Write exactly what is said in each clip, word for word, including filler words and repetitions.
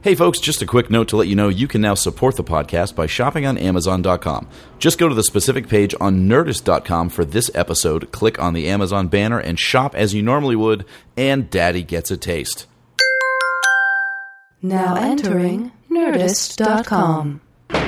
Hey folks, just a quick note to let you know you can now support the podcast by shopping on Amazon dot com. Just go to the specific page on Nerdist dot com for this episode, click on the Amazon banner, and shop as you normally would, and Daddy gets a taste. Now entering Nerdist dot com.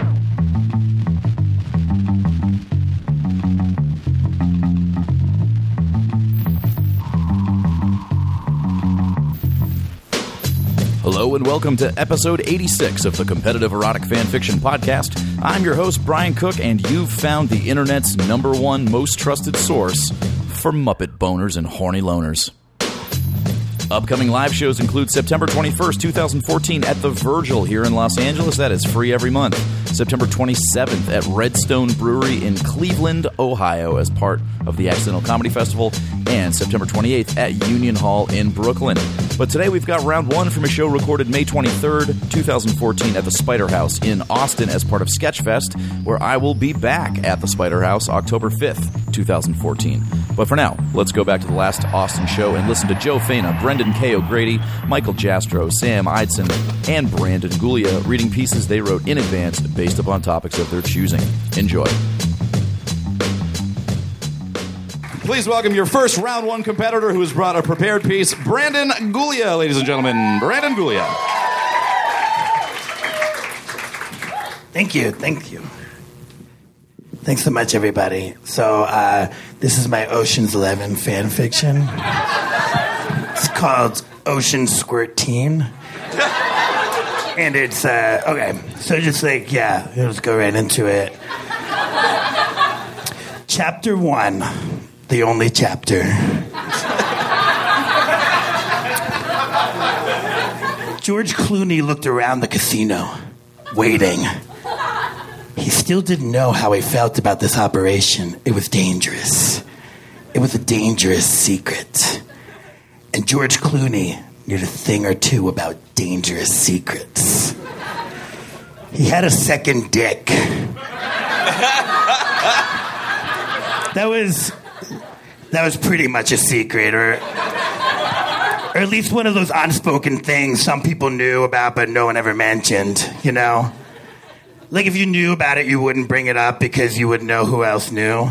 Hello and welcome to episode eighty-six of the Competitive Erotic Fanfiction Podcast. I'm your host, Brian Cook, and you've found the internet's number one most trusted source for Muppet boners and horny loners. Upcoming live shows include September twenty-first, twenty fourteen at The Virgil here in Los Angeles. That is free every month. September twenty-seventh at Redstone Brewery in Cleveland, Ohio as part of the Accidental Comedy Festival. And September twenty-eighth at Union Hall in Brooklyn. But today we've got round one from a show recorded May twenty-third, twenty fourteen at the Spider House in Austin as part of Sketchfest, where I will be back at the Spider House October fifth, twenty fourteen. But for now, let's go back to the last Austin show and listen to Joe Faina, Brendan K. O'Grady, Michael Jastro, Sam Eidson, and Brandon Gulia reading pieces they wrote in advance based upon topics of their choosing. Enjoy. Please welcome your first round one competitor who has brought a prepared piece, Brandon Gulia, ladies and gentlemen. Brandon Gulia. Thank you, thank you. Thanks so much, everybody. So, uh, this is my Ocean's Eleven fan fiction. It's called Ocean Squirt Teen. And it's, uh, okay, so just like, yeah, let's go right into it. Chapter one. The only chapter. George Clooney looked around the casino, waiting. He still didn't know how he felt about this operation. It was dangerous. It was a dangerous secret. And George Clooney knew a thing or two about dangerous secrets. He had a second dick. That was... That was pretty much a secret, or, or at least one of those unspoken things some people knew about but no one ever mentioned, you know? Like if you knew about it, you wouldn't bring it up because you wouldn't know who else knew.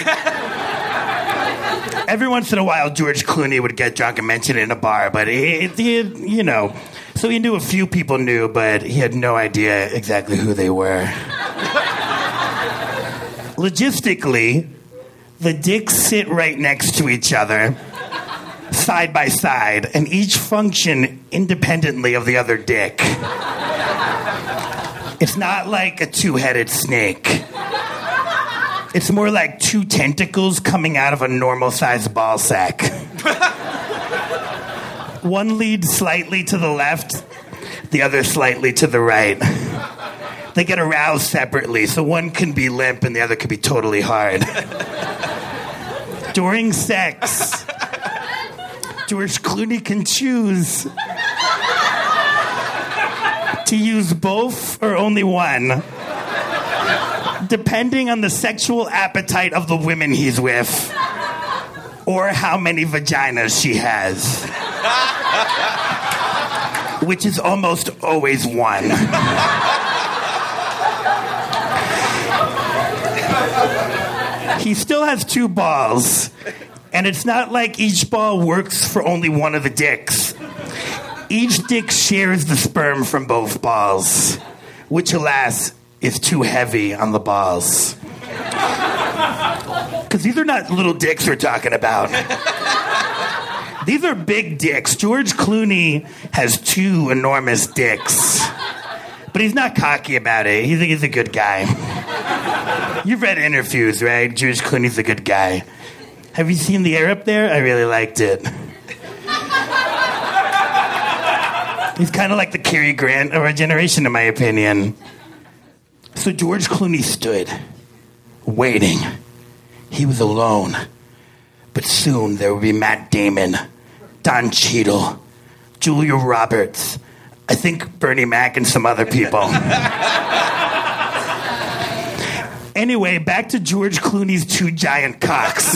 Every once in a while, George Clooney would get drunk and mention it in a bar, but he, he, you know, so he knew a few people knew, but he had no idea exactly who they were. Logistically, the dicks sit right next to each other, side by side, and each function independently of the other dick. It's not like a two-headed snake. It's more like two tentacles coming out of a normal-sized ball sack. One leads slightly to the left, the other slightly to the right. They get aroused separately, so one can be limp and the other can be totally hard. During sex, George Clooney can choose to use both or only one, depending on the sexual appetite of the women he's with or how many vaginas she has, which is almost always one. He still has two balls, and it's not like each ball works for only one of the dicks. Each dick shares the sperm from both balls, which, alas, is too heavy on the balls. Because these are not little dicks we're talking about. These are big dicks. George Clooney has two enormous dicks. But he's not cocky about it. He's a, he's a good guy. You've read interviews, right? George Clooney's a good guy. Have you seen The Air Up There? I really liked it. He's kind of like the Cary Grant of our generation, in my opinion. So George Clooney stood, waiting. He was alone. But soon there would be Matt Damon, Don Cheadle, Julia Roberts, I think Bernie Mac and some other people. Anyway, back to George Clooney's two giant cocks.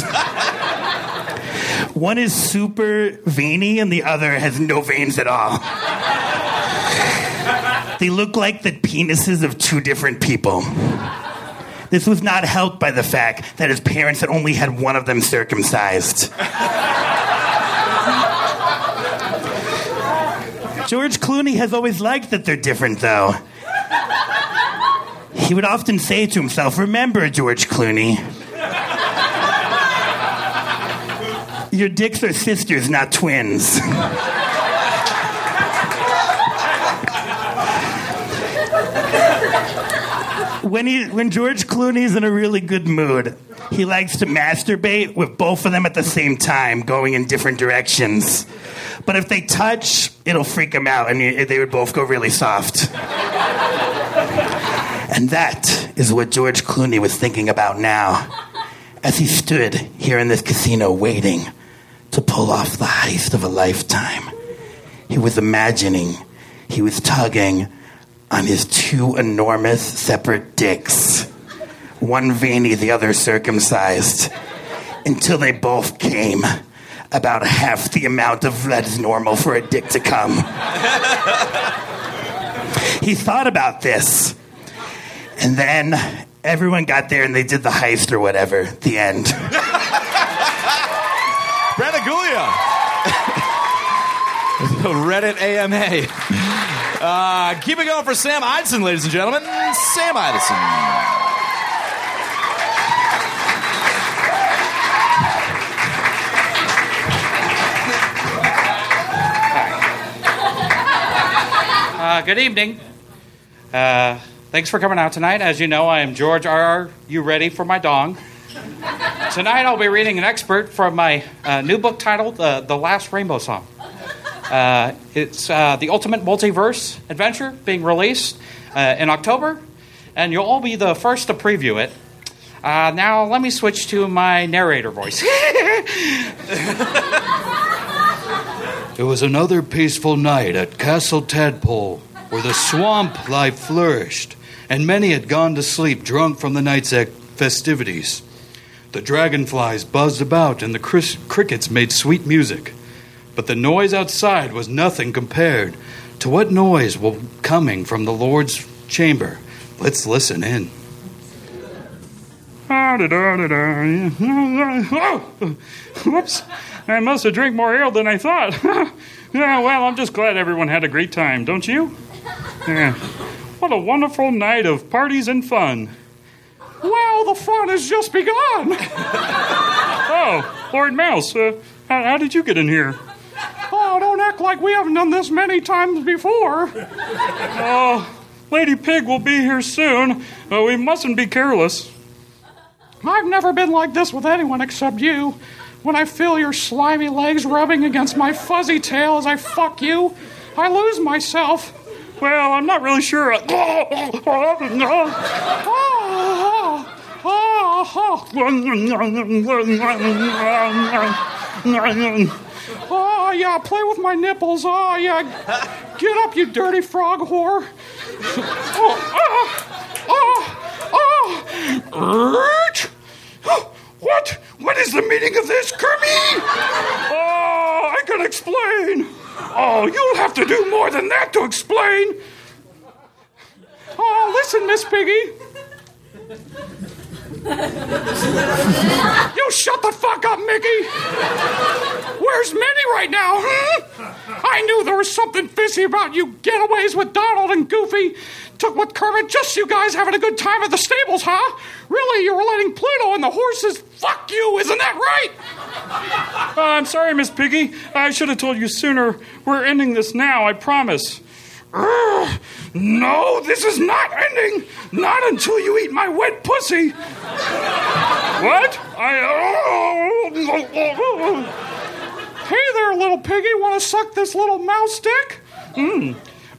One is super veiny and the other has no veins at all. They look like the penises of two different people. This was not helped by the fact that his parents had only had one of them circumcised. George Clooney has always liked that they're different, though. He would often say to himself, "Remember, George Clooney, your dicks are sisters, not twins." When he, when George Clooney's in a really good mood, he likes to masturbate with both of them at the same time, going in different directions. But if they touch, it'll freak him out, and they would both go really soft. And that is what George Clooney was thinking about now, as he stood here in this casino waiting to pull off the heist of a lifetime. He was imagining, he was tugging on his two enormous separate dicks, one veiny, the other circumcised, until they both came about half the amount of that is normal for a dick to come. He thought about this, and then everyone got there and they did the heist or whatever. The end. Brandon Gulia. Reddit A M A. Uh, keep it going for Sam Idison, ladies and gentlemen. Sam Idison. Uh, good evening. Uh, thanks for coming out tonight. As you know, I am George R. R. You ready for my dong? Tonight I'll be reading an excerpt from my uh, new book titled uh, The Last Rainbow Song. Uh, it's uh, the Ultimate Multiverse Adventure, being released uh, in October, and you'll all be the first to preview it. Uh, now let me switch to my narrator voice. It was another peaceful night at Castle Tadpole, where the swamp life flourished, and many had gone to sleep drunk from the night's festivities. The dragonflies buzzed about, and the cris- crickets made sweet music. But the noise outside was nothing compared to what noise was coming from the Lord's chamber. Let's listen in. Oh, whoops. I must have drank more ale than I thought. Yeah, well, I'm just glad everyone had a great time, don't you? Yeah. What a wonderful night of parties and fun. Well, the fun has just begun. Oh, Lord Mouse, uh, how, how did you get in here? Oh, don't act like we haven't done this many times before. Oh, Lady Pig will be here soon. Uh, we mustn't be careless. I've never been like this with anyone except you. When I feel your slimy legs rubbing against my fuzzy tail as I fuck you, I lose myself. Well, I'm not really sure. Oh, yeah, play with my nipples. Oh, yeah. Get up, you dirty frog whore. Oh, oh, oh, oh. What? What is the meaning of this, Kermit? Oh, I can explain. Oh, you'll have to do more than that to explain. Oh, listen, Miss Piggy. You shut the fuck up, Mickey. Where's Minnie right now? Hmm? I knew there was something fishy about you getaways with Donald and Goofy. Took with Kermit, just you guys having a good time at the stables, huh? Really, you were letting Pluto and the horses fuck you, isn't that right? Uh, I'm sorry, Miss Piggy. I should have told you sooner. We're ending this now, I promise. Urgh, no, this is not ending. Not until you eat my wet pussy. What? I... Oh. Hey there, little piggy. Want to suck this little mouse dick? Mmm.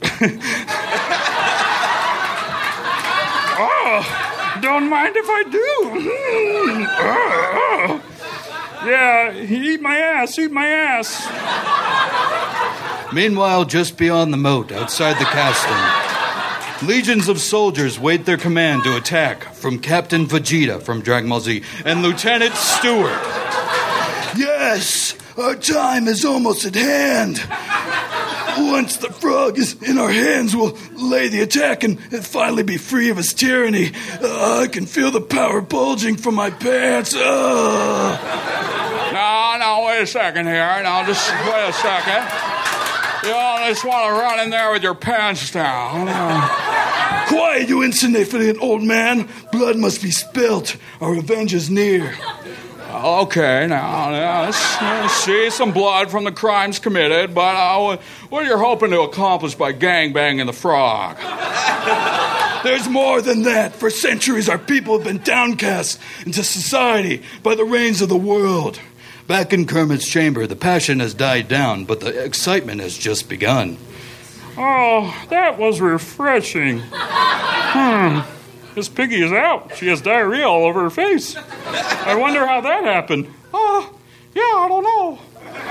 Oh, don't mind if I do. Mm. Oh. Yeah, eat my ass, eat my ass. Meanwhile, just beyond the moat, outside the castle, legions of soldiers wait their command to attack from Captain Vegeta from Dragon Ball Z and Lieutenant Stewart. Yes, our time is almost at hand. Once the frog is in our hands, we'll lay the attack and finally be free of his tyranny. Uh, I can feel the power bulging from my pants. Uh. No, no, wait a second here. No, just wait a second. You all just want to run in there with your pants down. Uh. Quiet, you insignificant old man. Blood must be spilt. Our revenge is near. Okay, now, now let's, let's see some blood from the crimes committed, but uh, what are you hoping to accomplish by gangbanging the frog? There's more than that. For centuries, our people have been downcast into society by the rains of the world. Back in Kermit's chamber, the passion has died down, but the excitement has just begun. Oh, that was refreshing. Hmm. Miss Piggy is out. She has diarrhea all over her face. I wonder how that happened. Oh, uh, yeah, I don't know.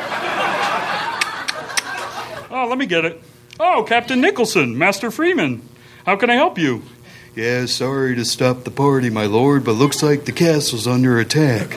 Oh, let me get it. Oh, Captain Nicholson, Master Freeman. How can I help you? Yeah, sorry to stop the party, my lord, but looks like the castle's under attack.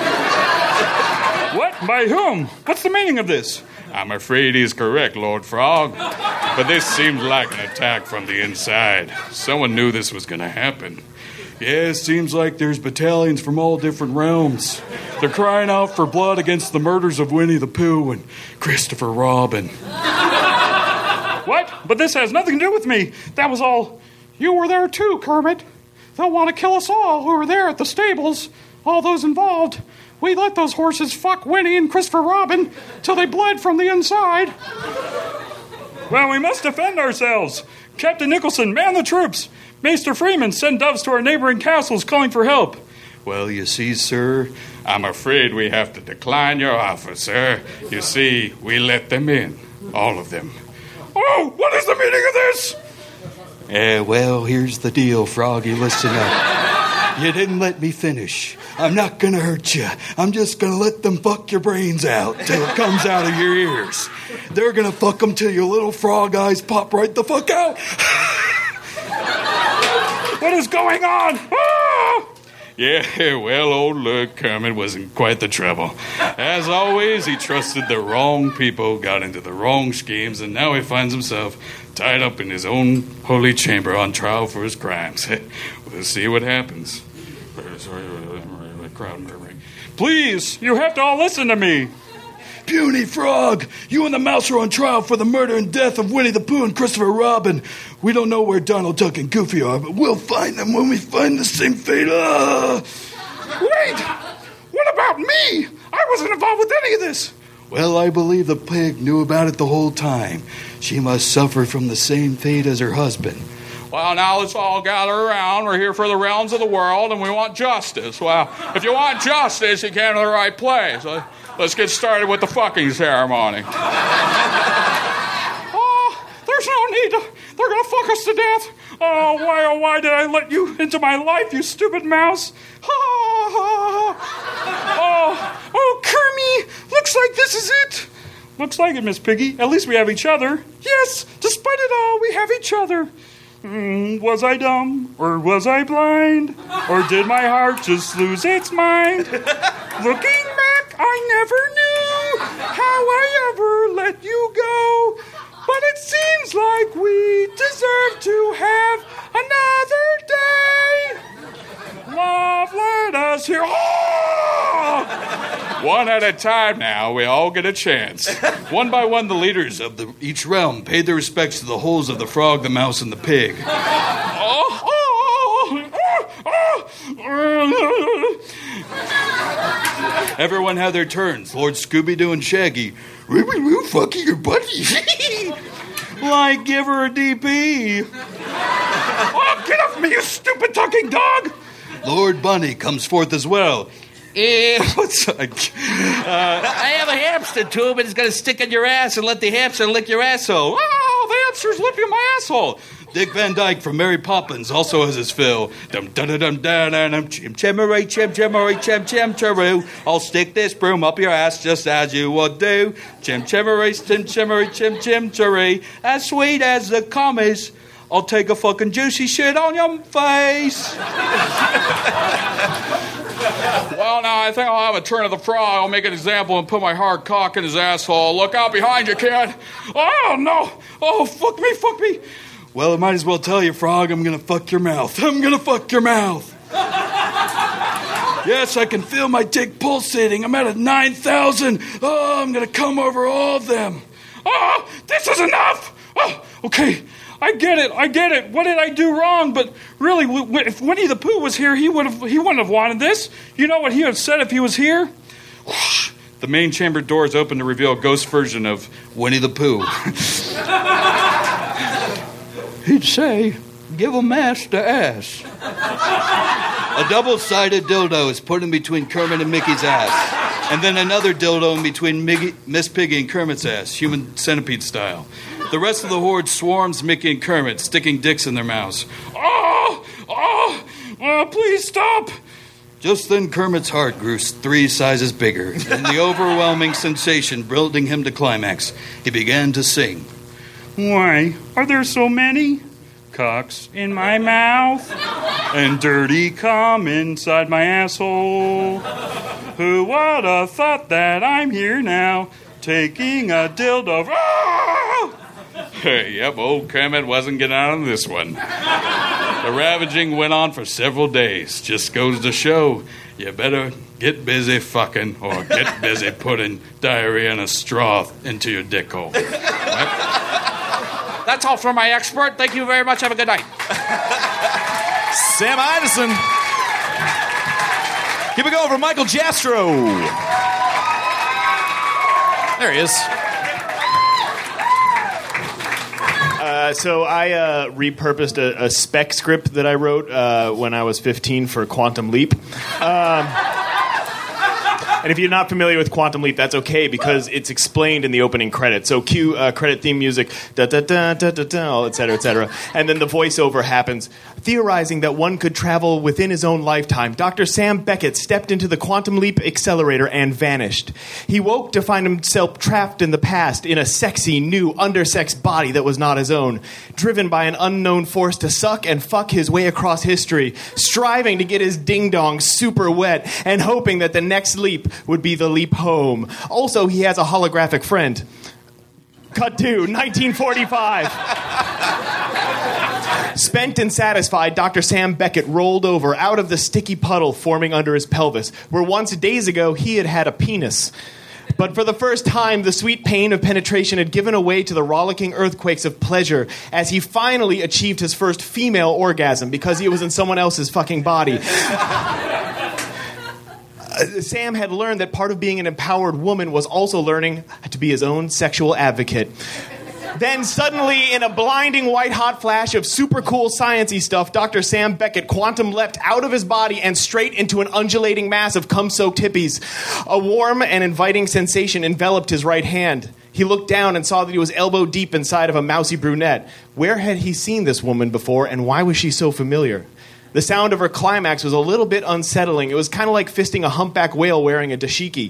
What? By whom? What's the meaning of this? I'm afraid he's correct, Lord Frog. But this seems like an attack from the inside. Someone knew this was going to happen. Yeah, it seems like there's battalions from all different realms. They're crying out for blood against the murders of Winnie the Pooh and Christopher Robin. What? But this has nothing to do with me. That was all... You were there too, Kermit. They'll want to kill us all who were there at the stables. All those involved. We let those horses fuck Winnie and Christopher Robin till they bled from the inside. Well, we must defend ourselves. Captain Nicholson, man the troops. Maester Freeman, send doves to our neighboring castles calling for help. Well, you see, sir, I'm afraid we have to decline your offer, sir. You see, we let them in. All of them. Oh, what is the meaning of this? Eh, well, here's the deal, Froggy. Listen up. You didn't let me finish. I'm not going to hurt you. I'm just going to let them fuck your brains out till it comes out of your ears. They're going to fuck them till your little frog eyes pop right the fuck out. What is going on? Ah! Yeah, well, old Lord Kermit was in quite the trouble. As always, he trusted the wrong people, got into the wrong schemes, and now he finds himself tied up in his own holy chamber on trial for his crimes. We'll see what happens. Crowd murmuring. Please, you have to all listen to me. Puny frog, you and the mouse are on trial for the murder and death of Winnie the Pooh and Christopher Robin. We don't know where Donald Duck and Goofy are, but we'll find them when we find the same fate. Uh... Wait! What about me? I wasn't involved with any of this. Well, I believe the pig knew about it the whole time. She must suffer from the same fate as her husband. Well, now let's all gather around. We're here for the realms of the world, and we want justice. Well, if you want justice, you came to the right place. Let's get started with the fucking ceremony. Oh, there's no need to... They're going to fuck us to death. Oh, why, oh, why did I let you into my life, you stupid mouse? Oh, oh, Kermie, looks like this is it. Looks like it, Miss Piggy. At least we have each other. Yes, despite it all, we have each other. Mm, was I dumb, or was I blind, or did my heart just lose its mind? Looking back, I never knew how I ever let you go, but it seems like we deserve to have another day. Love, let us hear. Oh! One at a time now, we all get a chance. One by one, the leaders of the, each realm paid their respects to the holes of the frog, the mouse, and the pig. Oh, oh, oh, oh. Everyone had their turns. Lord Scooby-Doo and Shaggy. Woo, fucky your buddy. Like, give her a D P. Oh, get off me, you stupid talking dog! Lord Bunny comes forth as well. Eh, what's like? Uh, I have a hamster tube, and it's going to stick in your ass and let the hamster lick your asshole. Oh, the hamster's lipping my asshole. Dick Van Dyke from Mary Poppins also has his fill. Dum dum dum dum dum dum chim chimmery chim chimmery chim chim chiroo. I'll stick this broom up your ass just as you would do. Chim chimmery chim chimmery chim chim chiree. As sweet as the commies. I'll take a fucking juicy shit on your face. Well, now, I think I'll have a turn of the frog. I'll make an example and put my hard cock in his asshole. Look out behind you, kid. Oh, no. Oh, fuck me, fuck me. Well, I might as well tell you, Frog, I'm gonna fuck your mouth. I'm gonna fuck your mouth. Yes, I can feel my dick pulsating. I'm at a nine thousand. Oh, I'm gonna come over all of them. Oh, this is enough. Oh, okay. I get it. I get it. What did I do wrong? But really, w- w- if Winnie the Pooh was here, he would have. He wouldn't have wanted this. You know what he would have said if he was here? Whoosh. The main chamber doors open to reveal a ghost version of Winnie the Pooh. He'd say, "Give a mass to ass." A double-sided dildo is put in between Kermit and Mickey's ass, and then another dildo in between Mickey, Miss Piggy and Kermit's ass, human centipede style. The rest of the horde swarms Mickey and Kermit, sticking dicks in their mouths. Oh, oh, oh, please stop. Just then Kermit's heart grew three sizes bigger, and the overwhelming sensation building him to climax, he began to sing. Why are there so many cocks in my mouth and dirty cum inside my asshole? Who would have thought that I'm here now taking a dildo? Ah! Hey, yep, old Kermit wasn't getting out of this one. The ravaging went on for several days. Just goes to show, you better get busy fucking or get busy putting diarrhea in a straw into your dick hole. Right? That's all from my expert. Thank you very much. Have a good night. Sam Idison. Here we go over Michael Jastro. There he is. Uh, so I uh, repurposed a, a spec script that I wrote uh, when I was fifteen for Quantum Leap. Um, and if you're not familiar with Quantum Leap, that's okay because it's explained in the opening credits. So cue uh, credit theme music, da da da da da da, et cetera, et cetera. And then the voiceover happens. Theorizing that one could travel within his own lifetime, Doctor Sam Beckett stepped into the Quantum Leap accelerator and vanished. He woke to find himself trapped in the past in a sexy, new, undersexed body that was not his own, driven by an unknown force to suck and fuck his way across history, striving to get his ding-dong super wet and hoping that the next leap would be the leap home. Also, he has a holographic friend. Cut to nineteen forty-five. Spent and satisfied, Doctor Sam Beckett rolled over out of the sticky puddle forming under his pelvis, where once days ago he had had a penis. But for the first time, the sweet pain of penetration had given way to the rollicking earthquakes of pleasure as he finally achieved his first female orgasm because he was in someone else's fucking body. Sam had learned that part of being an empowered woman was also learning to be his own sexual advocate. Then suddenly, in a blinding white-hot flash of super cool science-y stuff, Doctor Sam Beckett quantum leapt out of his body and straight into an undulating mass of cum-soaked hippies. A warm and inviting sensation enveloped his right hand. He looked down and saw that he was elbow-deep inside of a mousy brunette. Where had he seen this woman before, and why was she so familiar? The sound of her climax was a little bit unsettling. It was kind of like fisting a humpback whale wearing a dashiki.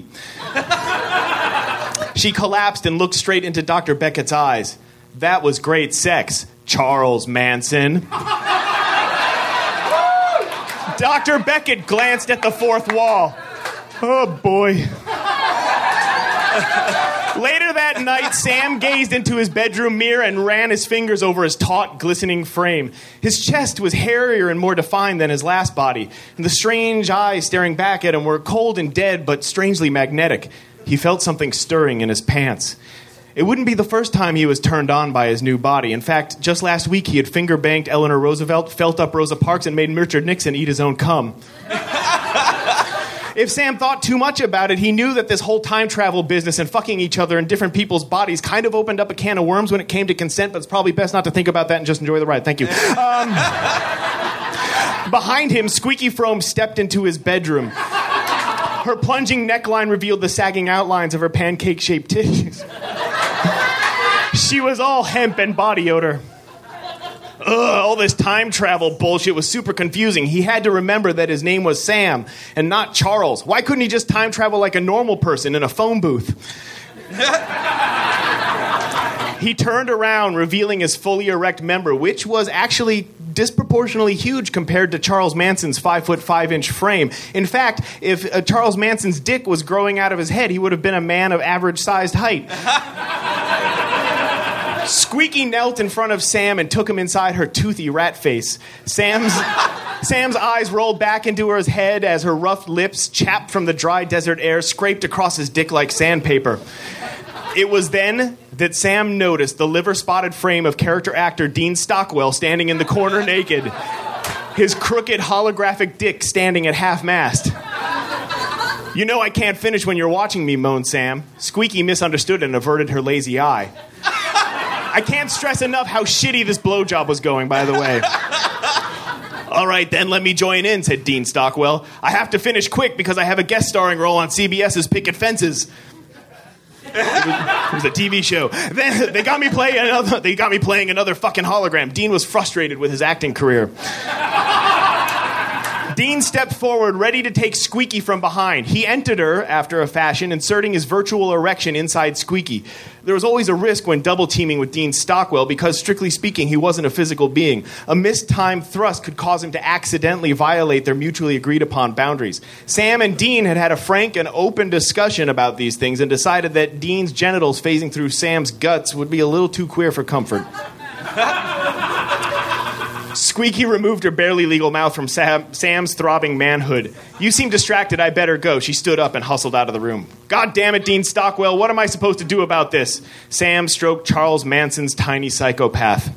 She collapsed and looked straight into Doctor Beckett's eyes. That was great sex, Charles Manson. Doctor Beckett glanced at the fourth wall. Oh, boy. Later that night, Sam gazed into his bedroom mirror and ran his fingers over his taut, glistening frame. His chest was hairier and more defined than his last body, and the strange eyes staring back at him were cold and dead, but strangely magnetic. He felt something stirring in his pants. It wouldn't be the first time he was turned on by his new body. In fact, just last week he had finger-banged Eleanor Roosevelt, felt up Rosa Parks, and made Richard Nixon eat his own cum. If Sam thought too much about it, he knew that this whole time travel business and fucking each other in different people's bodies kind of opened up a can of worms when it came to consent, but it's probably best not to think about that and just enjoy the ride. Thank you. Um, behind him, Squeaky Frome stepped into his bedroom. Her plunging neckline revealed the sagging outlines of her pancake-shaped titties. She was all hemp and body odor. Ugh, all this time travel bullshit was super confusing. He had to remember that his name was Sam and not Charles. Why couldn't he just time travel like a normal person in a phone booth? He turned around, revealing his fully erect member, which was actually disproportionately huge compared to Charles Manson's five foot five inch frame. In fact, if uh, Charles Manson's dick was growing out of his head, he would have been a man of average sized height. Squeaky knelt in front of Sam and took him inside her toothy rat face. Sam's Sam's eyes rolled back into her head as her rough lips, chapped from the dry desert air, scraped across his dick like sandpaper. It was then that Sam noticed the liver-spotted frame of character actor Dean Stockwell standing in the corner naked, his crooked holographic dick standing at half-mast. "You know I can't finish when you're watching me," moaned Sam. Squeaky misunderstood and averted her lazy eye. "I can't stress enough how shitty this blowjob was going, by the way." "All right, then, let me join in," said Dean Stockwell. "I have to finish quick because I have a guest starring role on C B S's Picket Fences." It was, it was a T V show. Then they got me playing another. They got me playing another fucking hologram. Dean was frustrated with his acting career. Dean stepped forward, ready to take Squeaky from behind. He entered her, after a fashion, inserting his virtual erection inside Squeaky. There was always a risk when double-teaming with Dean Stockwell because, strictly speaking, he wasn't a physical being. A mistimed thrust could cause him to accidentally violate their mutually agreed-upon boundaries. Sam and Dean had had a frank and open discussion about these things and decided that Dean's genitals phasing through Sam's guts would be a little too queer for comfort. Squeaky removed her barely legal mouth from Sam, Sam's throbbing manhood. "You seem distracted. I better go." She stood up and hustled out of the room. "God damn it, Dean Stockwell. What am I supposed to do about this?" Sam stroked Charles Manson's tiny psychopath.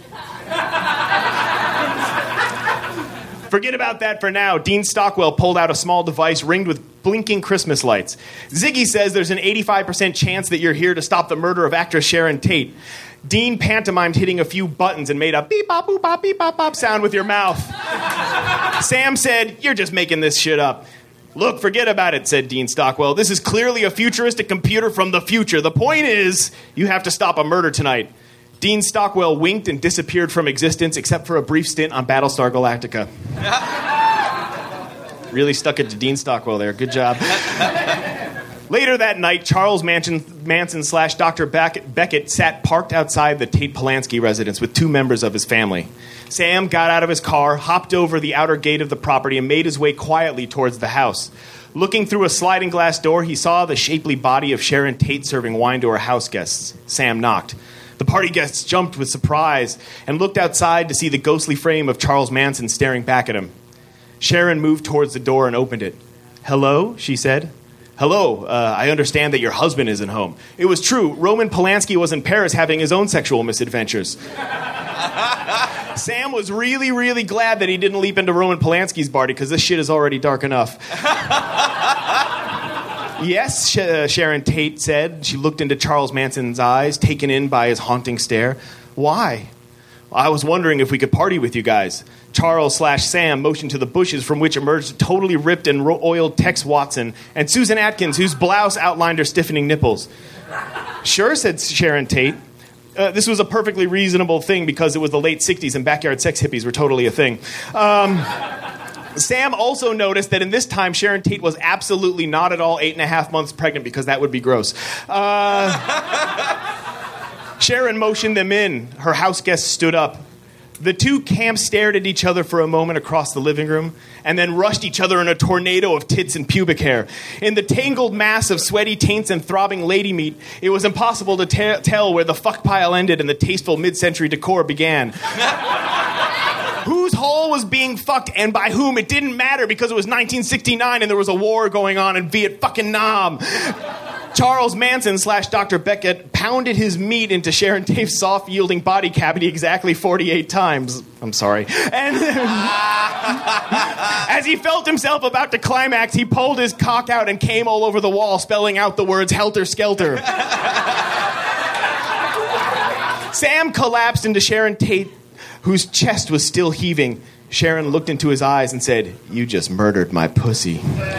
"Forget about that for now." Dean Stockwell pulled out a small device ringed with blinking Christmas lights. "Ziggy says there's an eighty-five percent chance that you're here to stop the murder of actress Sharon Tate." Dean pantomimed hitting a few buttons and made a beep-bop, boop-bop, beep-bop-bop sound with your mouth. Sam said, "You're just making this shit up." "Look, forget about it," said Dean Stockwell. "This is clearly a futuristic computer from the future. The point is, you have to stop a murder tonight." Dean Stockwell winked and disappeared from existence, except for a brief stint on Battlestar Galactica. Really stuck it to Dean Stockwell there. Good job. Later that night, Charles Manson, Manson slash Doctor Beckett sat parked outside the Tate Polanski residence with two members of his family. Sam got out of his car, hopped over the outer gate of the property, and made his way quietly towards the house. Looking through a sliding glass door, he saw the shapely body of Sharon Tate serving wine to her house guests. Sam knocked. The party guests jumped with surprise and looked outside to see the ghostly frame of Charles Manson staring back at him. Sharon moved towards the door and opened it. "Hello?" she said. "Hello, uh, I understand that your husband isn't home." It was true. Roman Polanski was in Paris having his own sexual misadventures. Sam was really, really glad that he didn't leap into Roman Polanski's party because this shit is already dark enough. "Yes," Sh- uh, Sharon Tate said. She looked into Charles Manson's eyes, taken in by his haunting stare. "Why?" "I was wondering if we could party with you guys." Charles slash Sam motioned to the bushes from which emerged a totally ripped and ro- oiled Tex Watson and Susan Atkins, whose blouse outlined her stiffening nipples. "Sure," said Sharon Tate. Uh, this was a perfectly reasonable thing because it was the late sixties and backyard sex hippies were totally a thing. Um, Sam also noticed that in this time, Sharon Tate was absolutely not at all eight and a half months pregnant because that would be gross. Uh, Sharon motioned them in. Her house guests stood up. The two camps stared at each other for a moment across the living room and then rushed each other in a tornado of tits and pubic hair. In the tangled mass of sweaty taints and throbbing lady meat, it was impossible to t- tell where the fuck pile ended and the tasteful mid-century decor began. Whose hole was being fucked and by whom, it didn't matter because it was nineteen sixty-nine and there was a war going on in Vietnam. Charles Manson slash Doctor Beckett pounded his meat into Sharon Tate's soft-yielding body cavity exactly forty-eight times. I'm sorry. And as he felt himself about to climax, he pulled his cock out and came all over the wall, spelling out the words "Helter Skelter." Sam collapsed into Sharon Tate, whose chest was still heaving. Sharon looked into his eyes and said, "You just murdered my pussy."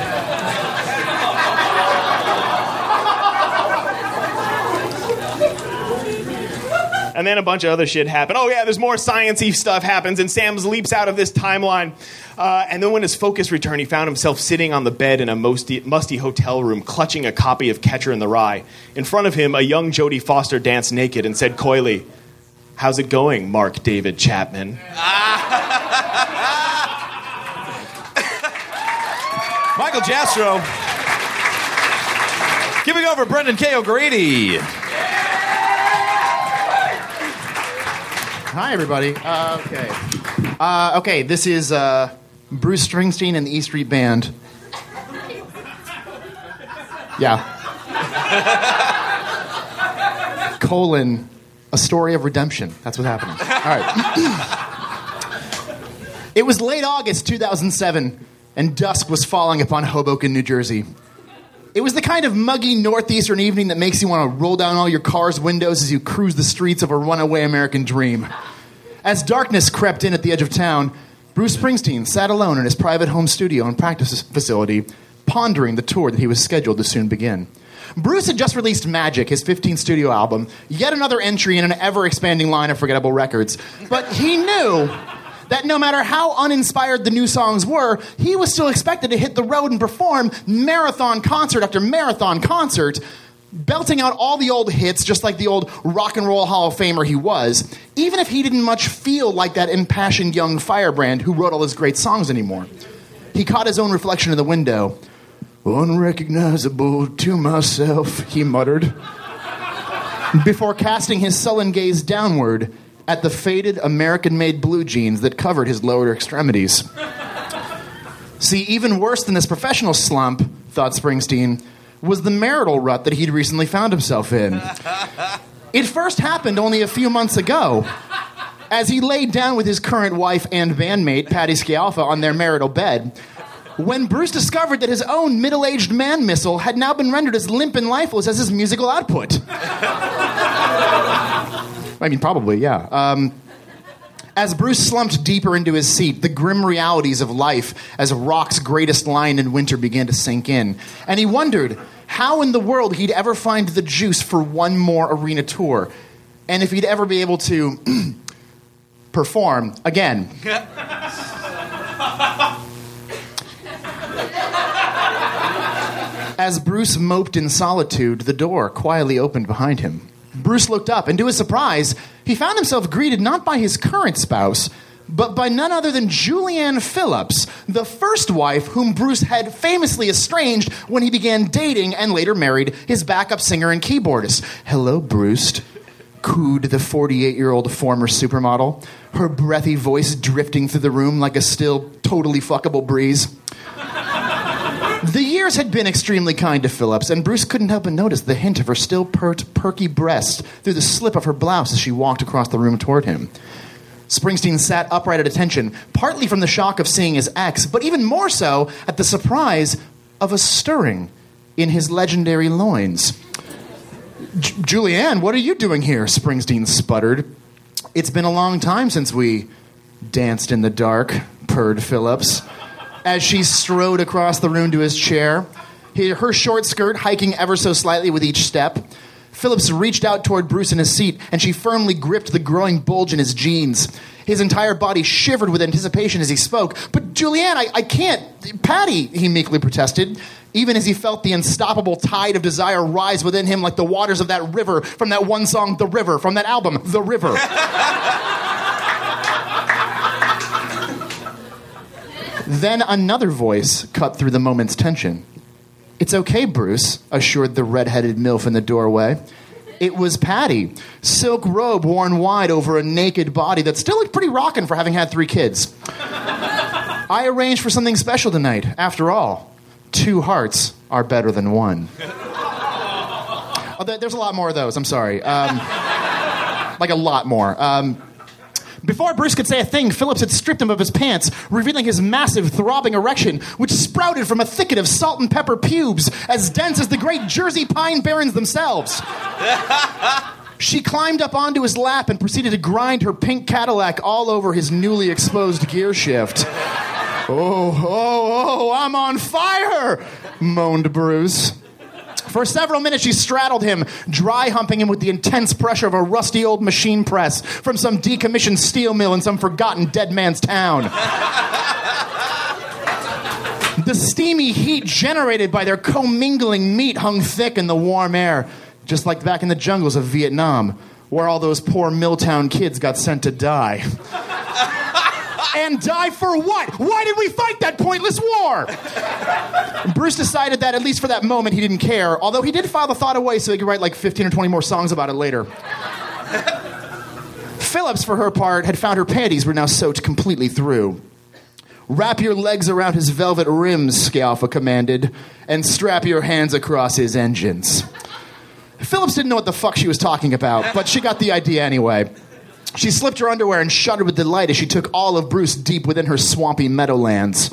And then a bunch of other shit happened. Oh, yeah, there's more science-y stuff happens, and Sam leaps out of this timeline. Uh, and then when his focus returned, he found himself sitting on the bed in a musty, musty hotel room, clutching a copy of Catcher in the Rye. In front of him, a young Jodie Foster danced naked and said coyly, How's it going, Mark David Chapman? Michael Jastrow. Giving over Brendan K. O'Grady. Hi, everybody. Uh, okay. Uh, okay, this is uh, Bruce Springsteen and the E Street Band. Yeah. Colon, a story of redemption. That's what's happening. All right. It was late August two thousand seven, and dusk was falling upon Hoboken, New Jersey. It was the kind of muggy northeastern evening that makes you want to roll down all your car's windows as you cruise the streets of a runaway American dream. As darkness crept in at the edge of town, Bruce Springsteen sat alone in his private home studio and practice facility, pondering the tour that he was scheduled to soon begin. Bruce had just released Magic, his fifteenth studio album, yet another entry in an ever-expanding line of forgettable records. But he knew that no matter how uninspired the new songs were, he was still expected to hit the road and perform marathon concert after marathon concert, belting out all the old hits just like the old rock and roll Hall of Famer he was, even if he didn't much feel like that impassioned young firebrand who wrote all his great songs anymore. He caught his own reflection in the window. "Unrecognizable to myself," he muttered, before casting his sullen gaze downward at the faded American-made blue jeans that covered his lower extremities. See, even worse than this professional slump, thought Springsteen, was the marital rut that he'd recently found himself in. It first happened only a few months ago, as he laid down with his current wife and bandmate, Patti Scialfa, on their marital bed, when Bruce discovered that his own middle-aged man missile had now been rendered as limp and lifeless as his musical output. I mean, probably, yeah. Um, as Bruce slumped deeper into his seat, the grim realities of life as rock's greatest line in winter began to sink in. And he wondered how in the world he'd ever find the juice for one more arena tour. And if he'd ever be able to perform again. As Bruce moped in solitude, the door quietly opened behind him. Bruce looked up, and to his surprise, he found himself greeted not by his current spouse, but by none other than Julianne Phillips, the first wife whom Bruce had famously estranged when he began dating and later married his backup singer and keyboardist. "Hello, Bruce," cooed the forty-eight-year-old former supermodel, her breathy voice drifting through the room like a still totally fuckable breeze. The years had been extremely kind to Phillips, and Bruce couldn't help but notice the hint of her still pert, perky breast through the slip of her blouse as she walked across the room toward him. Springsteen sat upright at attention, partly from the shock of seeing his ex, but even more so at the surprise of a stirring in his legendary loins. "Julianne, what are you doing here?" Springsteen sputtered. "It's been a long time since we danced in the dark," purred Phillips, as she strode across the room to his chair, her short skirt hiking ever so slightly with each step. Phillips reached out toward Bruce in his seat, and she firmly gripped the growing bulge in his jeans. His entire body shivered with anticipation as he spoke. "But Julianne, I, I can't. Patti," he meekly protested, even as he felt the unstoppable tide of desire rise within him like the waters of that river from that one song, The River, from that album, The River. Then another voice cut through the moment's tension. "It's okay, Bruce," assured the red-headed MILF in the doorway. It was Patti, silk robe worn wide over a naked body that still looked pretty rockin' for having had three kids. "I arranged for something special tonight. After all, two hearts are better than one." Oh, there's a lot more of those. I'm sorry. Um, like a lot more. Um... Before Bruce could say a thing, Phillips had stripped him of his pants, revealing his massive, throbbing erection, which sprouted from a thicket of salt and pepper pubes, as dense as the great Jersey pine barrens themselves. She climbed up onto his lap and proceeded to grind her pink Cadillac all over his newly exposed gear shift. "Oh, oh, oh, I'm on fire," moaned Bruce. For several minutes, she straddled him, dry humping him with the intense pressure of a rusty old machine press from some decommissioned steel mill in some forgotten dead man's town. The steamy heat generated by their commingling meat hung thick in the warm air, just like back in the jungles of Vietnam, where all those poor Milltown kids got sent to die. And die for what? Why did we fight that pointless war? Bruce decided that, at least for that moment, he didn't care, although he did file the thought away so he could write like fifteen or twenty more songs about it later. Phillips, for her part, had found her panties were now soaked completely through. Wrap your legs around his velvet rims, Scialfa commanded, and strap your hands across his engines. Phillips didn't know what the fuck she was talking about, but she got the idea anyway. She slipped her underwear and shuddered with delight as she took all of Bruce deep within her swampy meadowlands.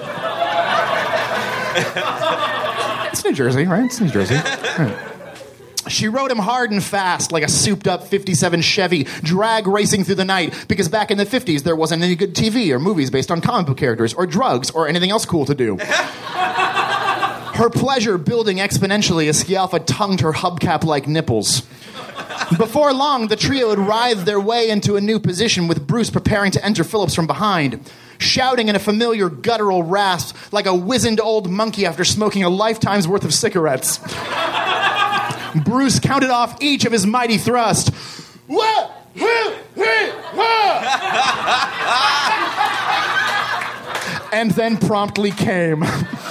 It's New Jersey, right? It's New Jersey. Right. She rode him hard and fast like a souped-up fifty-seven Chevy, drag racing through the night, because back in the fifties there wasn't any good T V or movies based on comic book characters or drugs or anything else cool to do. Her pleasure building exponentially as Scialfa tongued her hubcap-like nipples. Before long, the trio had writhed their way into a new position, with Bruce preparing to enter Phillips from behind, shouting in a familiar guttural rasp like a wizened old monkey after smoking a lifetime's worth of cigarettes. Bruce counted off each of his mighty thrusts. Wah! Wah! Wah! And then promptly came.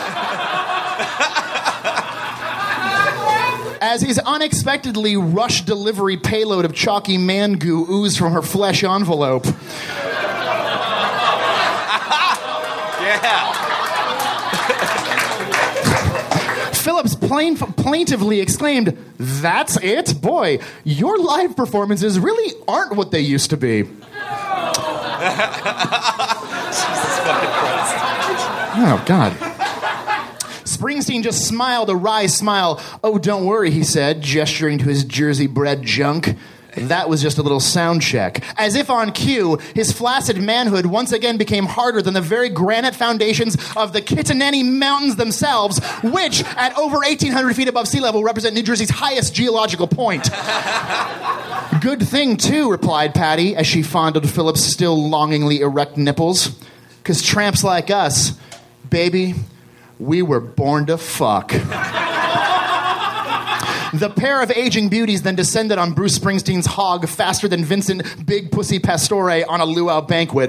As his unexpectedly rushed delivery payload of chalky man goo oozed from her flesh envelope. Yeah. Phillips plain, plaintively exclaimed, "That's it? Boy, your live performances really aren't what they used to be." Jesus fucking Christ. Oh, God. Springsteen just smiled a wry smile. "Oh, don't worry," he said, gesturing to his Jersey-bred junk. "That was just a little sound check." As if on cue, his flaccid manhood once again became harder than the very granite foundations of the Kittanani Mountains themselves, which, at over eighteen hundred feet above sea level, represent New Jersey's highest geological point. "Good thing, too," replied Patty, as she fondled Philip's still longingly erect nipples. "'Cause tramps like us, baby, we were born to fuck." The pair of aging beauties then descended on Bruce Springsteen's hog faster than Vincent Big Pussy Pastore on a luau banquet.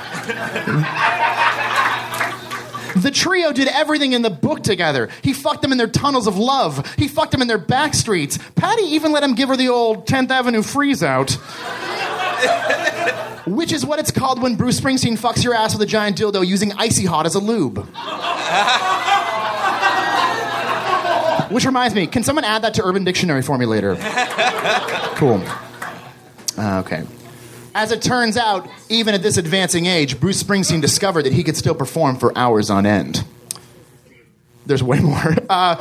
The trio did everything in the book together. He fucked them in their tunnels of love. He fucked them in their back streets. Patty even let him give her the old tenth Avenue freeze out. Which is what it's called when Bruce Springsteen fucks your ass with a giant dildo using Icy Hot as a lube. Which reminds me, can someone add that to Urban Dictionary for me later? Cool. Uh, okay. As it turns out, even at this advancing age, Bruce Springsteen discovered that he could still perform for hours on end. There's way more. Uh,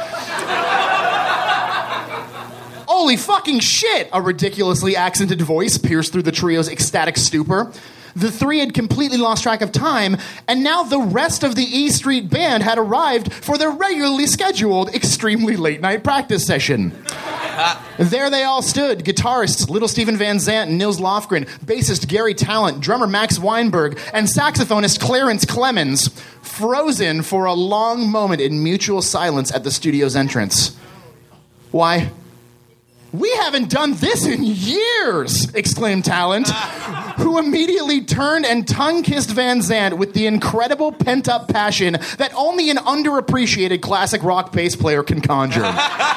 Holy fucking shit! A ridiculously accented voice pierced through the trio's ecstatic stupor. The three had completely lost track of time, and now the rest of the E Street Band had arrived for their regularly scheduled, extremely late-night practice session. There they all stood, guitarists Little Steven Van Zandt and Nils Lofgren, bassist Gary Talent, drummer Max Weinberg, and saxophonist Clarence Clemens, frozen for a long moment in mutual silence at the studio's entrance. "Why, we haven't done this in years!" exclaimed Talent, who immediately turned and tongue-kissed Van Zandt with the incredible pent-up passion that only an underappreciated classic rock bass player can conjure.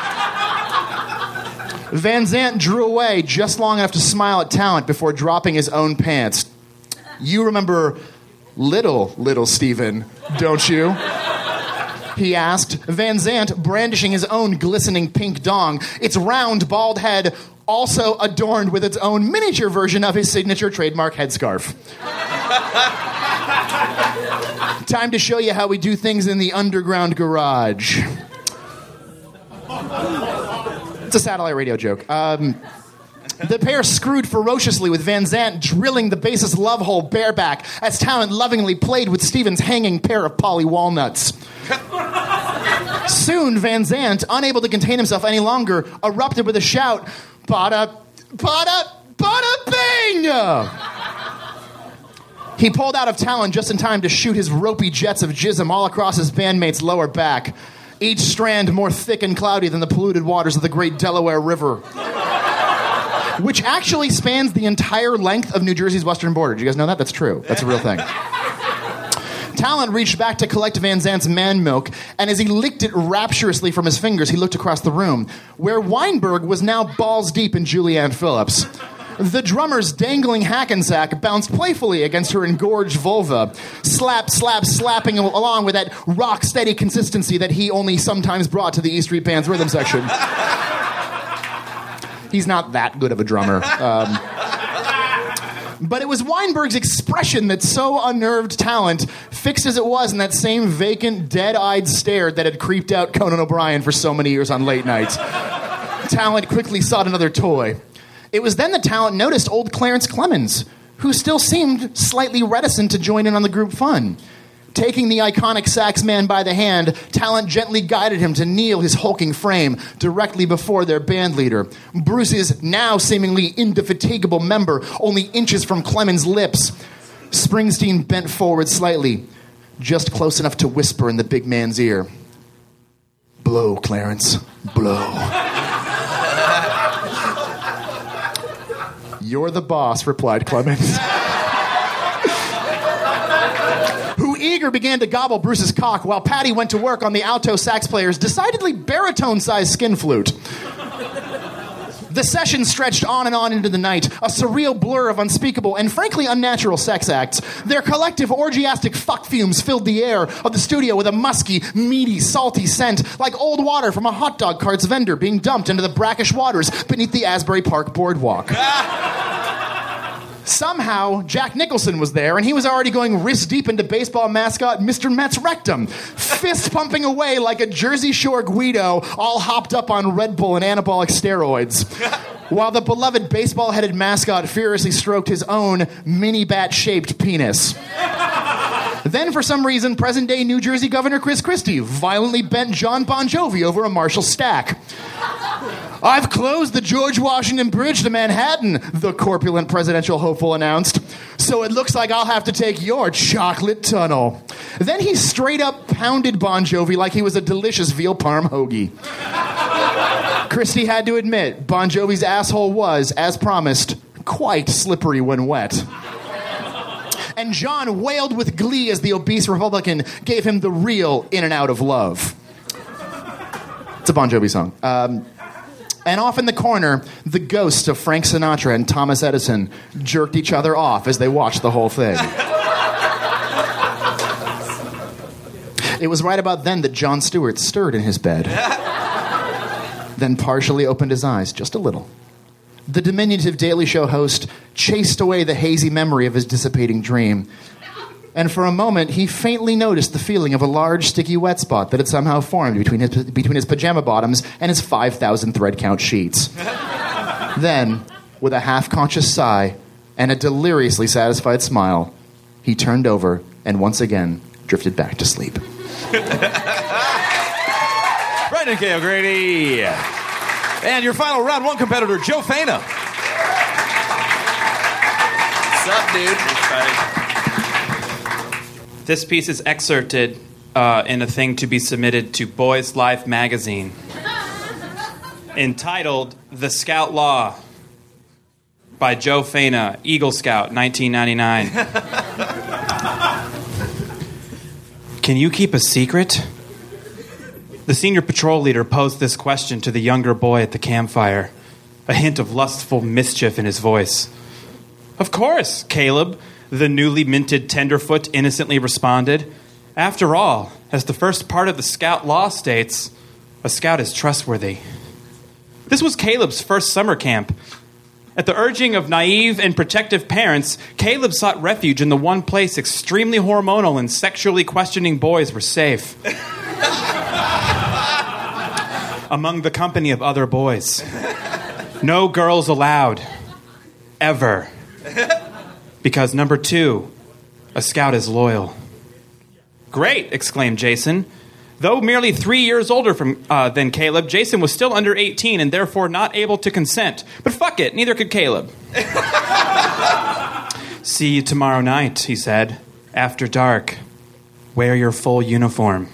Van Zandt drew away just long enough to smile at Talent before dropping his own pants. "You remember Little, Little Steven, don't you?" he asked, Van Zandt brandishing his own glistening pink dong, its round, bald head also adorned with its own miniature version of his signature trademark headscarf. "Time to show you how we do things in the underground garage." It's a satellite radio joke. Um, the pair screwed ferociously, with Van Zandt drilling the bass's love hole bareback as Talent lovingly played with Steven's hanging pair of poly walnuts. Soon, Van Zandt, unable to contain himself any longer, erupted with a shout, "Bada, bada, bada bing!" He pulled out of Talent just in time to shoot his ropey jets of jism all across his bandmate's lower back, each strand more thick and cloudy than the polluted waters of the great Delaware River. which actually spans the entire length of New Jersey's western border. Did you guys know that? That's true. That's a real thing. Talent reached back to collect Van Zant's man milk, and as he licked it rapturously from his fingers, he looked across the room, where Weinberg was now balls deep in Julianne Phillips. The drummer's dangling hackensack bounced playfully against her engorged vulva, slap, slap, slapping along with that rock-steady consistency that he only sometimes brought to the E Street Band's rhythm section. He's not that good of a drummer. Um, but it was Weinberg's expression that so unnerved Talent, fixed as it was in that same vacant, dead-eyed stare that had creeped out Conan O'Brien for so many years on late nights. Talent quickly sought another toy. It was then that Talent noticed old Clarence Clemens, who still seemed slightly reticent to join in on the group fun. Taking the iconic sax man by the hand, Talent gently guided him to kneel his hulking frame directly before their band leader, Bruce's now seemingly indefatigable member, only inches from Clemens' lips. Springsteen bent forward slightly, just close enough to whisper in the big man's ear, "Blow, Clarence, blow." "You're the boss," replied Clemens. Who eager began to gobble Bruce's cock while Patty went to work on the alto sax player's decidedly baritone-sized skin flute. The session stretched on and on into the night, a surreal blur of unspeakable and frankly unnatural sex acts. Their collective orgiastic fuck fumes filled the air of the studio with a musky, meaty, salty scent, like old water from a hot dog cart's vendor being dumped into the brackish waters beneath the Asbury Park boardwalk. Somehow, Jack Nicholson was there, and he was already going wrist deep into baseball mascot Mister Met's rectum, fist pumping away like a Jersey Shore Guido, all hopped up on Red Bull and anabolic steroids, while the beloved baseball-headed mascot furiously stroked his own mini-bat-shaped penis. Then, for some reason, present-day New Jersey Governor Chris Christie violently bent John Bon Jovi over a Marshall stack. "I've closed the George Washington Bridge to Manhattan," the corpulent presidential hopeful announced. "So it looks like I'll have to take your chocolate tunnel." Then he straight up pounded Bon Jovi like he was a delicious veal parm hoagie. Christie had to admit, Bon Jovi's asshole was, as promised, quite slippery when wet. And John wailed with glee as the obese Republican gave him the real in and out of love. It's a Bon Jovi song. Um... And off in the corner, the ghosts of Frank Sinatra and Thomas Edison jerked each other off as they watched the whole thing. It was right about then that Jon Stewart stirred in his bed, then partially opened his eyes, just a little. The diminutive Daily Show host chased away the hazy memory of his dissipating dream, and for a moment, he faintly noticed the feeling of a large, sticky wet spot that had somehow formed between his, between his pajama bottoms and his five thousand thread count sheets. Then, with a half-conscious sigh and a deliriously satisfied smile, he turned over and once again drifted back to sleep. Brendan K. O'Grady. And your final round one competitor, Joe Faina. What's up, dude? This piece is excerpted uh, in a thing to be submitted to Boys Life magazine, entitled "The Scout Law" by Joe Faina, Eagle Scout, nineteen ninety-nine. Can you keep a secret? The senior patrol leader posed this question to the younger boy at the campfire, a hint of lustful mischief in his voice. "Of course, Caleb," the newly minted tenderfoot innocently responded. "After all, as the first part of the Scout Law states, a scout is trustworthy." This was Caleb's first summer camp. At the urging of naive and protective parents, Caleb sought refuge in the one place extremely hormonal and sexually questioning boys were safe. Among the company of other boys. No girls allowed. Ever. Because number two, a scout is loyal. "Great," exclaimed Jason. Though merely three years older from, uh, than Caleb, Jason was still under eighteen and therefore not able to consent. But fuck it, neither could Caleb. "See you tomorrow night," he said. "After dark. Wear your full uniform."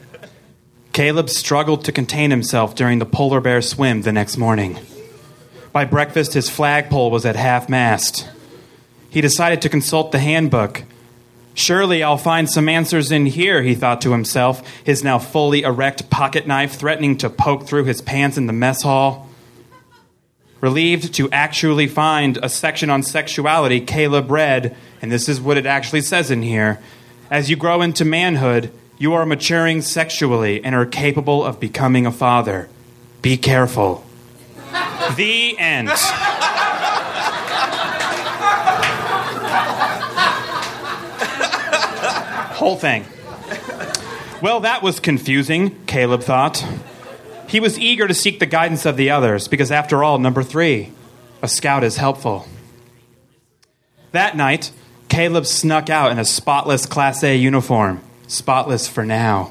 Caleb struggled to contain himself during the polar bear swim the next morning. By breakfast, his flagpole was at half-mast. He decided to consult the handbook. Surely I'll find some answers in here, he thought to himself, his now fully erect pocket knife threatening to poke through his pants in the mess hall. Relieved to actually find a section on sexuality, Caleb read, and this is what it actually says in here, as you grow into manhood, you are maturing sexually and are capable of becoming a father. Be careful. The end. Whole thing. Well, that was confusing, Caleb thought. He was eager to seek the guidance of the others, because after all, number three, a scout is helpful. That night, Caleb snuck out in a spotless Class A uniform. Spotless for now.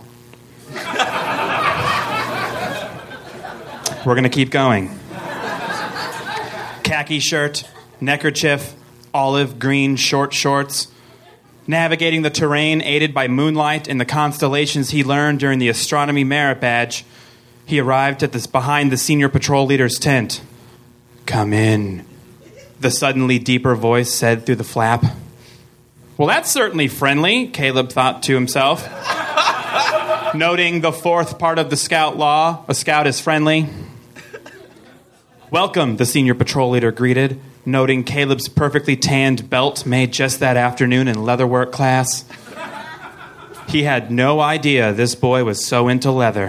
We're going to keep going. Khaki shirt, neckerchief, olive green short shorts. Navigating the terrain aided by moonlight and the constellations he learned during the astronomy merit badge, he arrived at this behind the senior patrol leader's tent. Come in, the suddenly deeper voice said through the flap. Well, that's certainly friendly, Caleb thought to himself. Noting the fourth part of the scout law, a scout is friendly. Welcome, the senior patrol leader greeted, noting Caleb's perfectly tanned belt made just that afternoon in leatherwork class. He had no idea this boy was so into leather.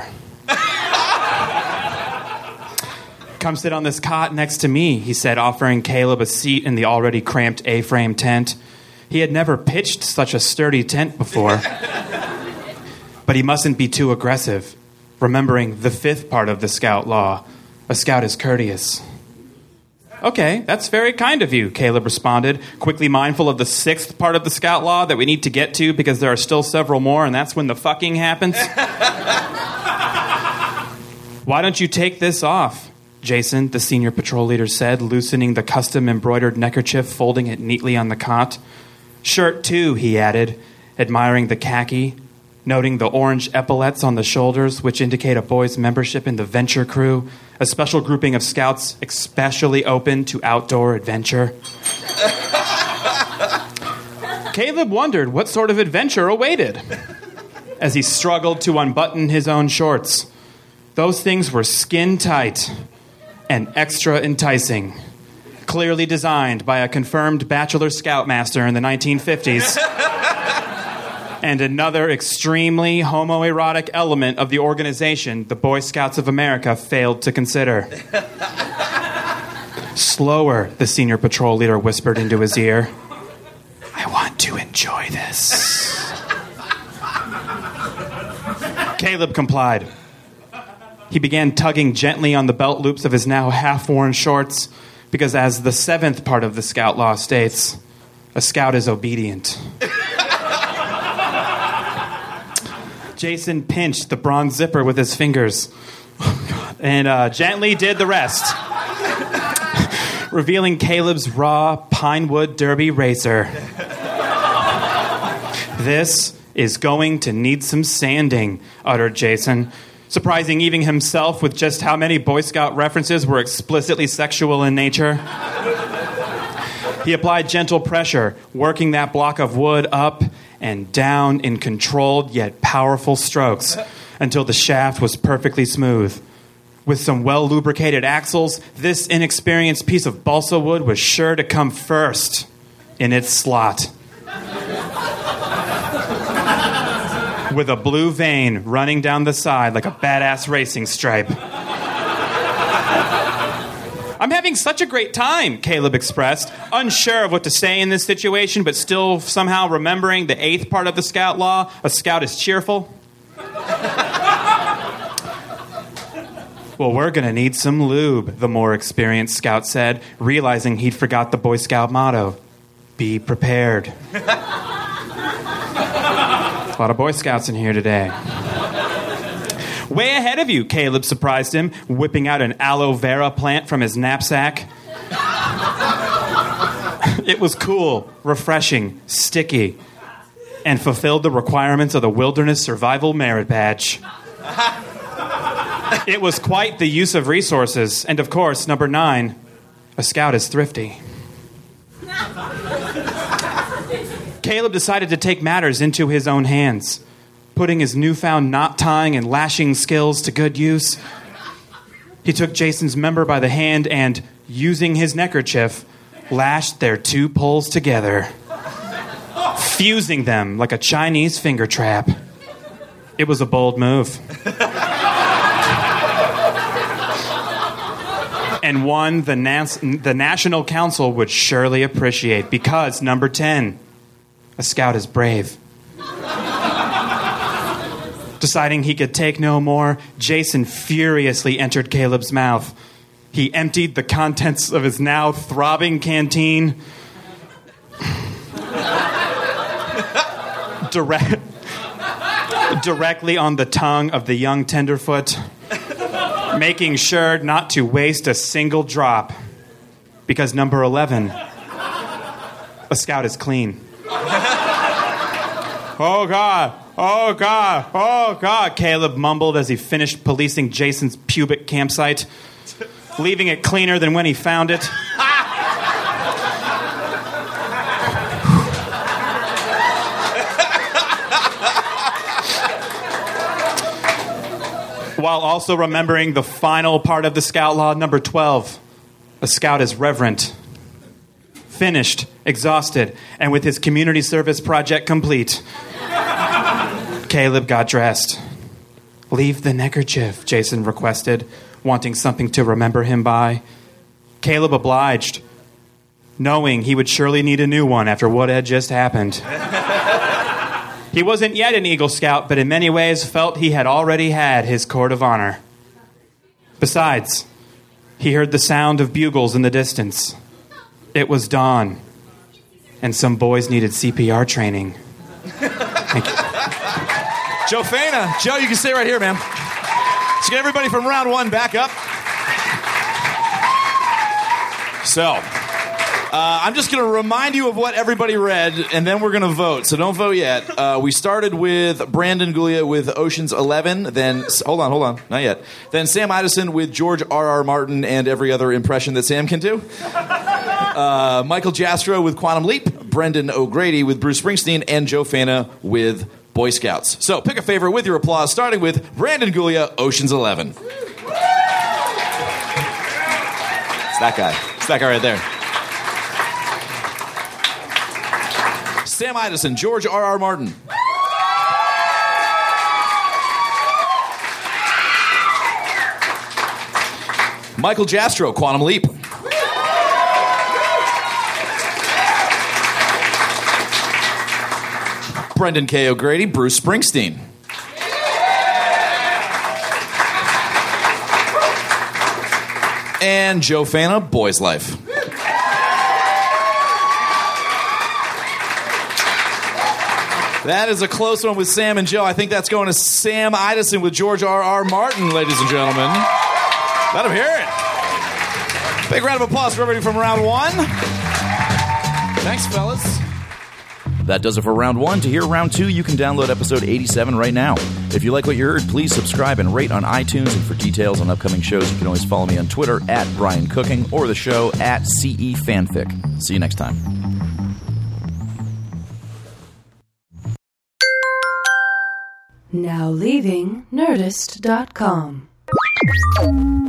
Come sit on this cot next to me, he said, offering Caleb a seat in the already cramped A-frame tent. He had never pitched such a sturdy tent before. But he mustn't be too aggressive, remembering the fifth part of the scout law. A scout is courteous. Okay, that's very kind of you, Caleb responded, quickly mindful of the sixth part of the scout law that we need to get to because there are still several more, and that's when the fucking happens. Why don't you take this off? Jason, the senior patrol leader said, loosening the custom-embroidered neckerchief, folding it neatly on the cot. Shirt, too, he added, admiring the khaki, noting the orange epaulets on the shoulders, which indicate a boy's membership in the Venture Crew, a special grouping of scouts especially open to outdoor adventure. Caleb wondered what sort of adventure awaited as he struggled to unbutton his own shorts. Those things were skin-tight and extra enticing, clearly designed by a confirmed bachelor scoutmaster in the nineteen fifties. And another extremely homoerotic element of the organization the Boy Scouts of America failed to consider. Slower, the senior patrol leader whispered into his ear. I want to enjoy this. Caleb complied. He began tugging gently on the belt loops of his now half-worn shorts, because as the seventh part of the scout law states, a scout is obedient. Jason pinched the bronze zipper with his fingers oh, God. and uh, gently did the rest, revealing Caleb's raw pinewood derby racer. This is going to need some sanding, uttered Jason, surprising even himself with just how many Boy Scout references were explicitly sexual in nature. He applied gentle pressure, working that block of wood up and down in controlled yet powerful strokes until the shaft was perfectly smooth. With some well-lubricated axles, this inexperienced piece of balsa wood was sure to come first in its slot. With a blue vein running down the side like a badass racing stripe. I'm having such a great time, Caleb expressed, unsure of what to say in this situation, but still somehow remembering the eighth part of the scout law, a scout is cheerful. Well, we're going to need some lube, the more experienced scout said, realizing he'd forgot the Boy Scout motto, be prepared. A lot of Boy Scouts in here today. Way ahead of you, Caleb surprised him, whipping out an aloe vera plant from his knapsack. It was cool, refreshing, sticky, and fulfilled the requirements of the Wilderness Survival Merit Badge. It was quite the use of resources, and of course, number nine, A scout is thrifty. Caleb decided to take matters into his own hands, putting his newfound knot tying and lashing skills to good use. He took Jason's member by the hand and, using his neckerchief, lashed their two poles together, fusing them like a Chinese finger trap. It was a bold move. And one the, Nas- the National Council would surely appreciate, because, number ten, a scout is brave. Deciding he could take no more, Jason furiously entered Caleb's mouth. He emptied the contents of his now throbbing canteen direct, directly on the tongue of the young tenderfoot, making sure not to waste a single drop. Because number eleven, a scout is clean. Oh, God. Oh, God. Oh, God, Caleb mumbled as he finished policing Jason's pubic campsite, leaving it cleaner than when he found it. While also remembering the final part of the scout law, number twelve, a scout is reverent. Finished, exhausted, and with his community service project complete, Caleb got dressed. Leave the neckerchief, Jason requested, wanting something to remember him by. Caleb obliged, knowing he would surely need a new one after what had just happened. He wasn't yet an Eagle Scout, but in many ways felt he had already had his Court of Honor. Besides, he heard the sound of bugles in the distance. It was dawn, and some boys needed C P R training. Thank you. Joe Fana. Joe, you can stay right here, man. Let's get everybody from round one back up. So, uh, I'm just going to remind you of what everybody read, and then we're going to vote. So don't vote yet. Uh, we started with Brandon Gulia with Ocean's Eleven. Then, hold on, hold on, not yet. Then Sam Idison with George R R. Martin and every other impression that Sam can do. Uh, Michael Jastro with Quantum Leap. Brendan O'Grady with Bruce Springsteen. And Joe Fana with Boy Scouts. So pick a favorite with your applause, starting with Brandon Gulia, Ocean's Eleven. It's that guy. It's that guy right there. Sam Idison, George R R. Martin. Michael Jastro, Quantum Leap. Brendan K. O'Grady, Bruce Springsteen. And Joe Fana, Boy's Life. That is a close one with Sam and Joe. I think that's going to Sam Idison with George R R. Martin, ladies and gentlemen. Let him hear it. Big round of applause for everybody from round one. Thanks, fellas. That does it for round one. To hear round two, you can download episode eighty-seven right now. If you like what you heard, please subscribe and rate on iTunes. And for details on upcoming shows, you can always follow me on Twitter at Brian Cooking or the show at C E Fanfic. See you next time. Now leaving Nerdist dot com.